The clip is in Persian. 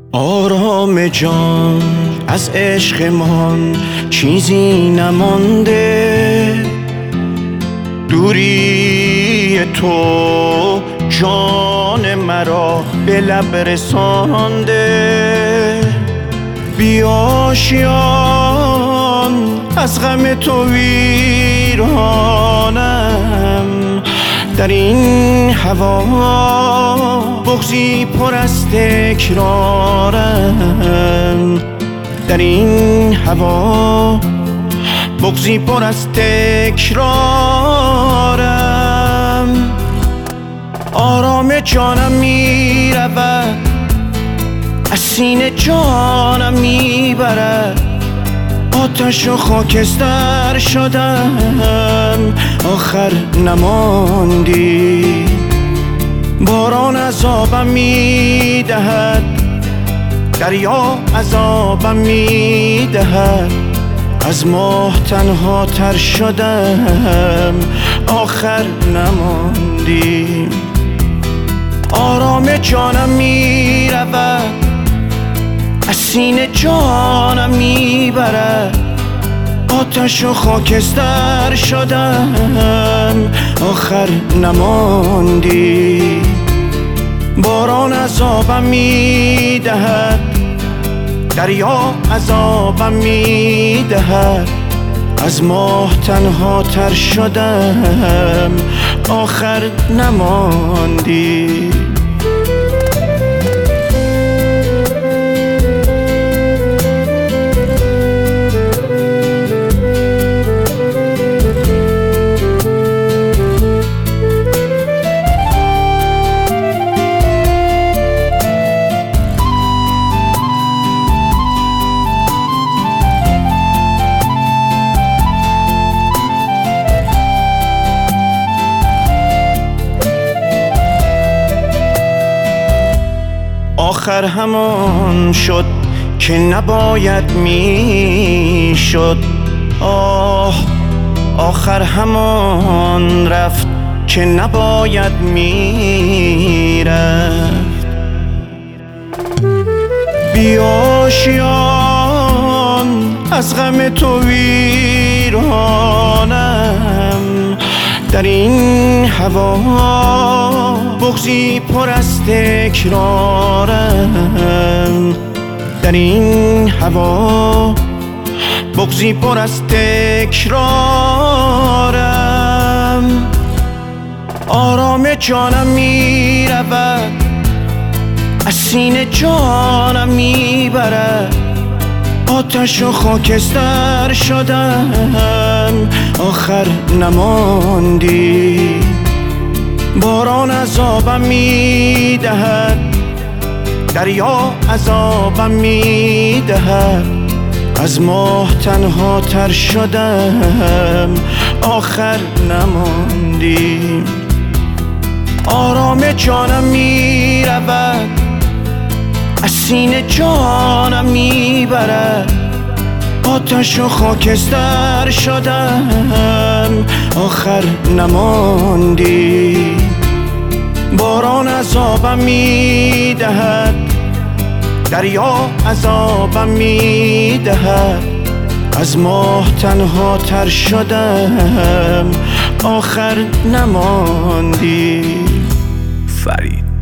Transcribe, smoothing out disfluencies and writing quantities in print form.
آرام جان از عشقمان چیزی نمانده، دوری تو جان مرا به لب رسانده. بی آشیان از غم تو ویرانم، در این هوا بغضی پر از تکرارم، در این هوا بغضی پر از تکرارم. آرام جانم می رود، از سینه جانم می برد، آتش و خاکستر شدم آخر نماندی. باران عذابم می دهد، دریا عذابم می دهد، از ماه تنها تر شدم آخر نماندی. آرام جانم می رود، از سینه جانم می برد، آتش و خاکستر شدم آخر نماندی. باران عذابم می دهد، دریا عذابم می دهد، از ماه تنها تر شدم آخر نماندی. آخر همان شد که نباید می شد، آخر همان رفت که نباید می رفت. بی آشیان از غم تو ویرانم، در این هوا بغضی پر از تکرارم، در این هوا بغضی پر از تکرارم. آرام جانم می رود، از سینه جانم می برد، آتش و خاکستر شدم آخر نماندی. باران عذابم می دهد، دریا عذابم می دهد، از ماه تنها تر شدم آخر نماندی. آرام جانم می رود، از سینه جانم می برد، آتش و خاکستر شدم آخر نماندی. باران عذابم می دهد، دریا عذابم می دهد، از ماه تنها تر شدم آخر نماندی. فرید.